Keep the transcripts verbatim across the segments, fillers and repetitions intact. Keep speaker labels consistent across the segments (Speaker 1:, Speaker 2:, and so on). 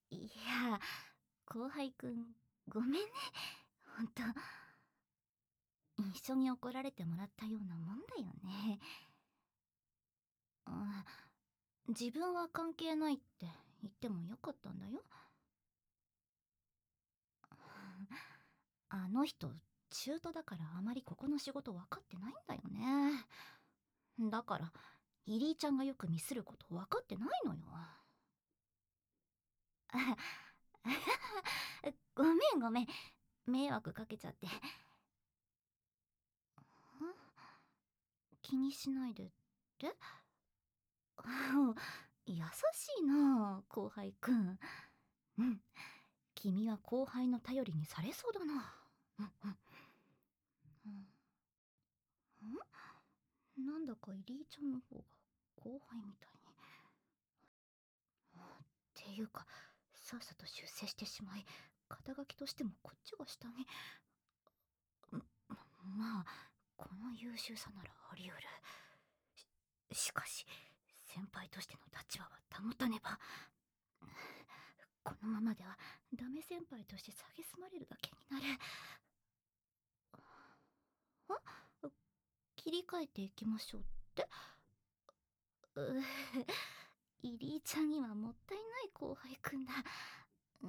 Speaker 1: いや、後輩くん、ごめんね。ほんと。一緒に怒られてもらったようなもんだよね。うん、自分は関係ないって言ってもよかったんだよ。あの人、中途だからあまりここの仕事分かってないんだよね。だから、イリーちゃんがよくミスること分かってないのよ。ごめんごめん。迷惑かけちゃって。気にしないでって？優しいなあ、後輩くん。うん。君は後輩の頼りにされそうだな。うんうん。うん、なんだかイリーちゃんの方が後輩みたいに。っていうか、さっさと出世してしまい、肩書きとしてもこっちが下に。まあ、この優秀さならあり得る。し、しかし、先輩としての立場は保たねば。このままではダメ先輩として蔑まれるだけになる。あ、切り替えていきましょうって？うイリーちゃんにはもったいない後輩くんだ。うん、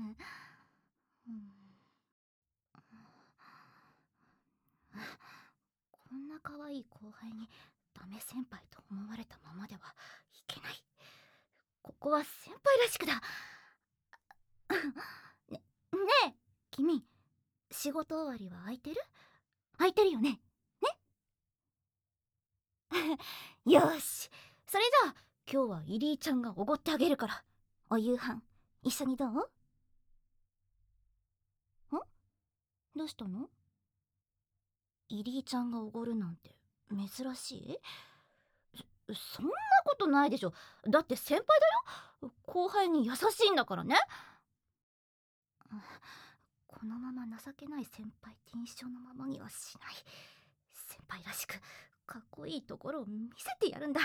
Speaker 1: こんな可愛い後輩にダメ先輩と思われたままではいけない。ここは先輩らしくだ。ね、ねえ、君、仕事終わりは空いてる？空いてるよね？ねよし、それじゃあ今日はイリーちゃんがおごってあげるから、お夕飯一緒にどう？ん？どうしたの？イリーちゃんがおごるなんて珍しい？そんなことないでしょ。だって先輩だよ。後輩に優しいんだからね。このまま情けない先輩って印象のままにはしない。先輩らしくかっこいいところを見せてやるんだ。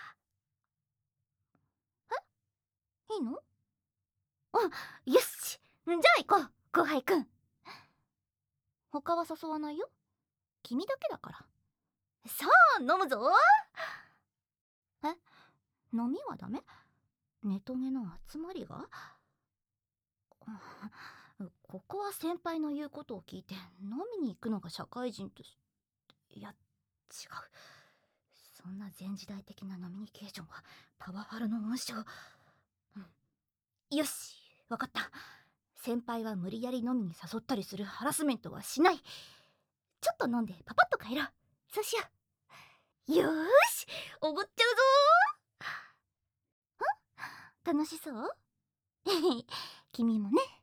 Speaker 1: え、いいの？あ、よし、じゃあ行こう、後輩くん。他は誘わないよ。君だけだから。さあ飲むぞ。え、飲みはダメ？ネトゲの集まりが？ここは先輩の言うことを聞いて飲みに行くのが社会人とし、いや違う。そんな前時代的なノミニケーションはパワハラの温床。うん、よし、わかった。先輩は無理やり飲みに誘ったりするハラスメントはしない。ちょっと飲んでパパッと帰ろう。そうしよう。よーし、おごっちゃうぞー。ん？楽しそう？君もね。